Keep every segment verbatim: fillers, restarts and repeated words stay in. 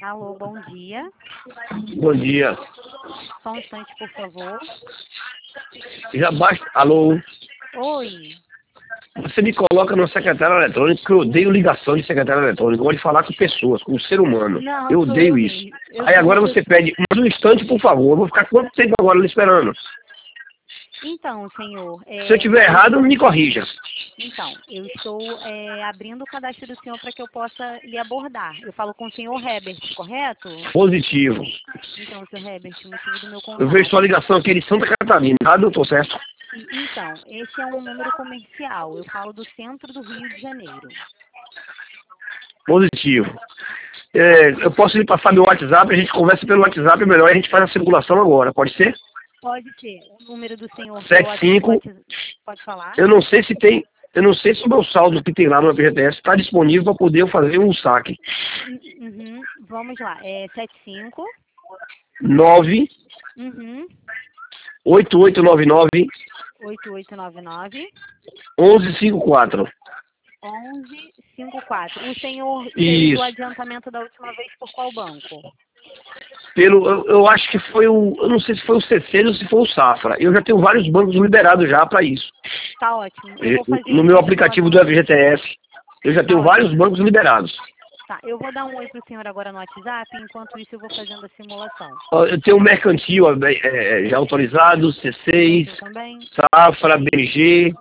Alô, bom dia. Bom dia. Só um instante, por favor. Já basta. Alô? Oi. Você me coloca no secretário eletrônico, que eu odeio ligação de secretário eletrônico. Eu gosto de falar com pessoas, com o ser humano. Não, Eu sou odeio eu isso. mesmo. Eu Aí sou agora uma você pessoa... pede, mais um instante, por favor. Eu vou ficar quanto tempo agora lhe esperando? Então, senhor, Se eu é, estiver eu errado, estou... me corrija. Então, eu estou é, abrindo o cadastro do senhor para que eu possa lhe abordar. Eu falo com o senhor Herbert, correto? Positivo. Então, senhor Herbert, o motivo do meu Eu vejo contato. sua ligação aqui de Santa Catarina, tá, doutor, certo? E, então, esse é um número comercial. Eu falo do centro do Rio de Janeiro. Positivo. É, eu posso lhe passar meu WhatsApp, a gente conversa pelo WhatsApp, é melhor, a gente faz a simulação agora, pode ser? Pode ser. O número do senhor pelo sete cinco, WhatsApp. Pode falar? eu não sei se tem, eu não sei se o meu saldo que tem lá no F G T S está disponível para poder eu fazer um saque. Uhum. Vamos lá. É sete cinco. nove Uhum. oito oito nove nove oito oito nove nove. um um cinco quatro. onze cinquenta e quatro. O senhor fez o Isso. adiantamento da última vez por qual banco? Pelo, eu, eu acho que foi o, eu não sei se foi o C C ou se foi o Safra. Eu já tenho vários bancos liberados já para isso. Tá ótimo. Eu vou fazer No então meu a aplicativo do simulação. F G T S, eu já Tá tenho vários ótimo. bancos liberados. Tá, eu vou dar um oi pro senhor agora no WhatsApp, enquanto isso eu vou fazendo a simulação. Ó, eu tenho o mercantil ó, é, é, já autorizado, C seis, Mercantil também? Safra, B M G.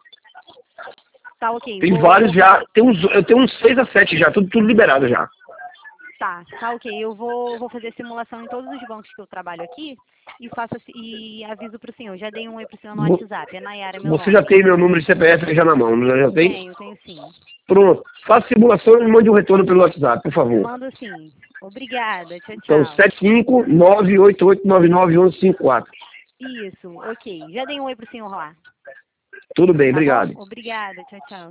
Tá, ok. Tem Vou, vários vou já. fazer... Tem uns, eu tenho uns seis a sete já, tudo, tudo liberado já. Tá, tá, ok. Eu vou, vou fazer a simulação em todos os bancos que eu trabalho aqui e faço a si- e aviso pro senhor. Já dei um oi pro senhor no Vo- WhatsApp. É Nayara meu Você já nome. tem meu número de C P F já na mão, não já tem? Tenho, tenho sim. Pronto. Faça a simulação e me mande um retorno pelo WhatsApp, por favor. Mando sim. Obrigada. Tchau, Então, tchau. sete cinco nove oito oito nove nove um um cinco quatro. Isso, ok. Já dei um oi pro senhor lá. Tudo bem, Tá bom? obrigado. Obrigada. Tchau, tchau.